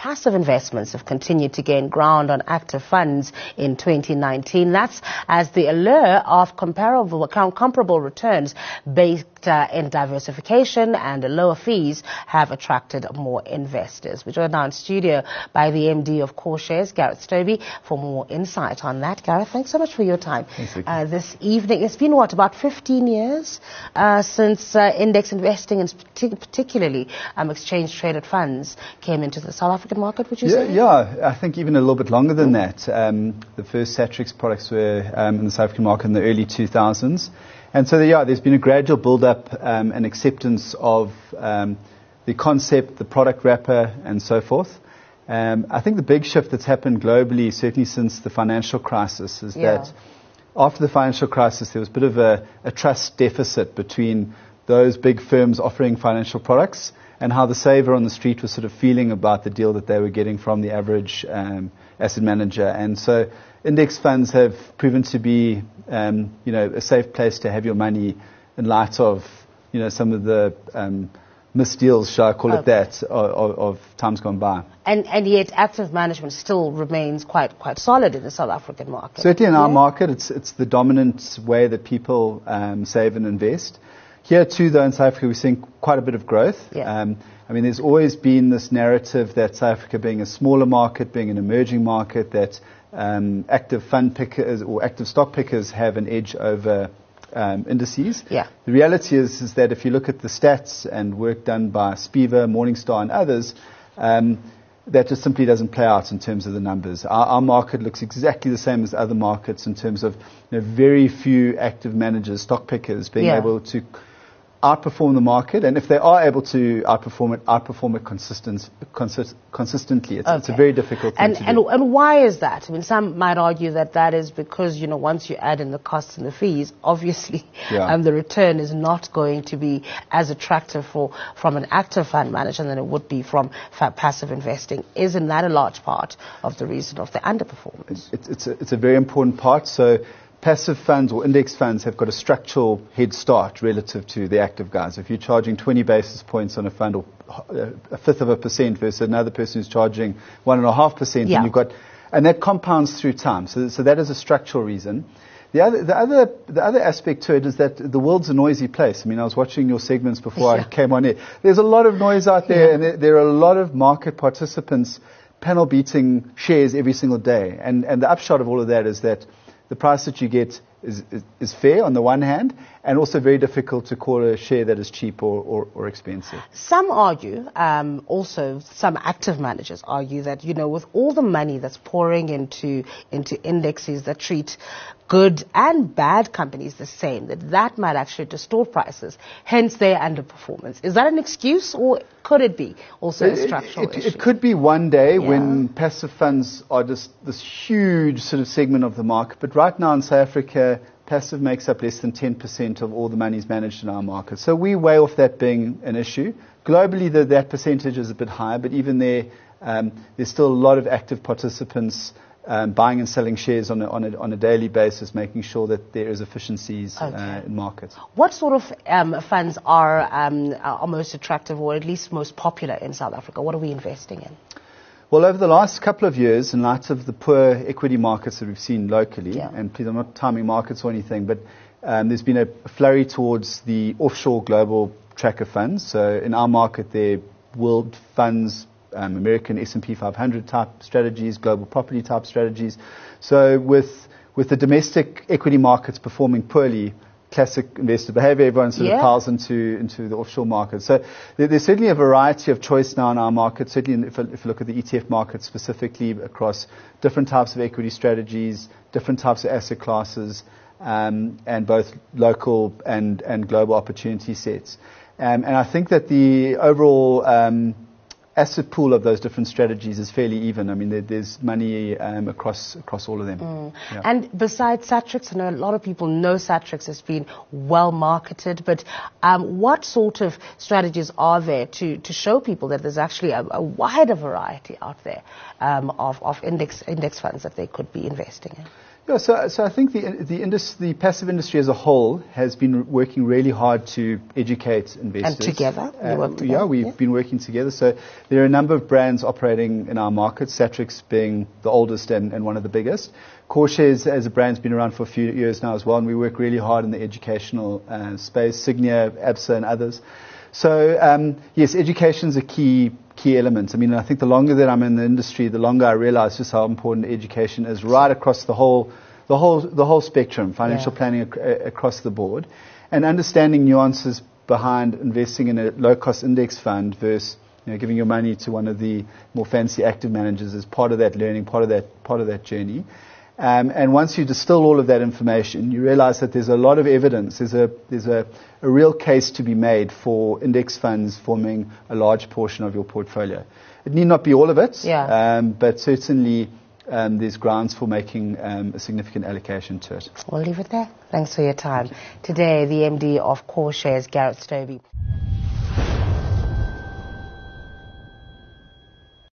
passive investments have continued to gain ground on active funds in 2019. That's as the allure of comparable returns based in diversification and lower fees have attracted more investors. We're joined now in studio by the MD of CoreShares, Gareth Stobie, for more insight on that. Gareth, thanks so much for your time this evening. It's been, about 15 years since index investing and particularly exchange-traded funds came into the South African market, would you say? Yeah, I think even a little bit longer than that. The first Satrix products were in the South African market in the early 2000s. And so, there's been a gradual build-up and acceptance of the concept, the product wrapper, and so forth. I think the big shift that's happened globally, certainly since the financial crisis, is that after the financial crisis, there was a bit of a trust deficit between those big firms offering financial products and how the saver on the street was sort of feeling about the deal that they were getting from the average asset manager. And so index funds have proven to be, a safe place to have your money in light of, some of the misdeals, shall I call it that, of times gone by. And yet active management still remains quite solid in the South African market. Certainly in our market, it's the dominant way that people save and invest. Here too, though, in South Africa, we're seeing quite a bit of growth. There's always been this narrative that South Africa being a smaller market, being an emerging market, that active fund pickers or active stock pickers have an edge over indices. The reality is that if you look at the stats and work done by Spiva, Morningstar and others, that just simply doesn't play out in terms of the numbers. Our market looks exactly the same as other markets in terms of very few active managers, stock pickers being able to outperform the market, and if they are able to outperform it consistently. It's a very difficult thing to do. And why is that? Some might argue that is because, once you add in the costs and the fees, obviously the return is not going to be as attractive from an active fund manager than it would be from passive investing. Isn't that a large part of the reason of the underperformance? It's a very important part. So passive funds or index funds have got a structural head start relative to the active guys. If you're charging 20 basis points on a fund or a fifth of a percent versus another person who's charging 1.5%, and that compounds through time. So that is a structural reason. The other aspect to it is that the world's a noisy place. I was watching your segments before I came on here. There's a lot of noise out there, and there are a lot of market participants panel beating shares every single day. And the upshot of all of that is that the price that you get is fair on the one hand, and also very difficult to call a share that is cheap or expensive. Some argue, also some active managers argue that, with all the money that's pouring into indexes that treat good and bad companies the same, that might actually distort prices, hence their underperformance. Is that an excuse, or could it be also a structural issue? It could be one day when passive funds are just this huge sort of segment of the market, but right now in South Africa, passive makes up less than 10% of all the monies managed in our market. So we weigh off that being an issue. Globally, that percentage is a bit higher, but even there's still a lot of active participants buying and selling shares on a daily basis, making sure that there is efficiencies in markets. What sort of funds are most attractive, or at least most popular in South Africa? What are we investing in? Well, over the last couple of years, in light of the poor equity markets that we've seen locally, and please, I'm not timing markets or anything, but there's been a flurry towards the offshore global tracker funds. So in our market, they're world funds, American S&P 500 type strategies, global property type strategies. So with the domestic equity markets performing poorly, classic investor behavior, everyone sort of piles into the offshore market. So there's certainly a variety of choice now in our market, certainly if you look at the ETF market specifically across different types of equity strategies, different types of asset classes, and both local and global opportunity sets. And I think that the overall asset pool of those different strategies is fairly even. There's money across all of them. And besides Satrix, I know a lot of people know Satrix has been well marketed, but what sort of strategies are there to show people that there's actually a wider variety out there of index funds that they could be investing in? Yeah, so I think the passive industry as a whole has been working really hard to educate investors. And together? You work together? Yeah, we've been working together. So there are a number of brands operating in our market, Satrix being the oldest and one of the biggest. CoreShares as a brand has been around for a few years now as well, and we work really hard in the educational space, Signia, ABSA and others. So yes, education is a key element. I mean, I think the longer that I'm in the industry, the longer I realize just how important education is right across the whole spectrum, financial planning across the board, and understanding nuances behind investing in a low-cost index fund versus giving your money to one of the more fancy active managers is part of that learning, part of that journey. And once you distill all of that information, you realize that there's a lot of evidence. There's a real case to be made for index funds forming a large portion of your portfolio. It need not be all of it, but certainly there's grounds for making a significant allocation to it. We'll leave it there. Thanks for your time. Today, the MD of CoreShares, Gareth Stobie.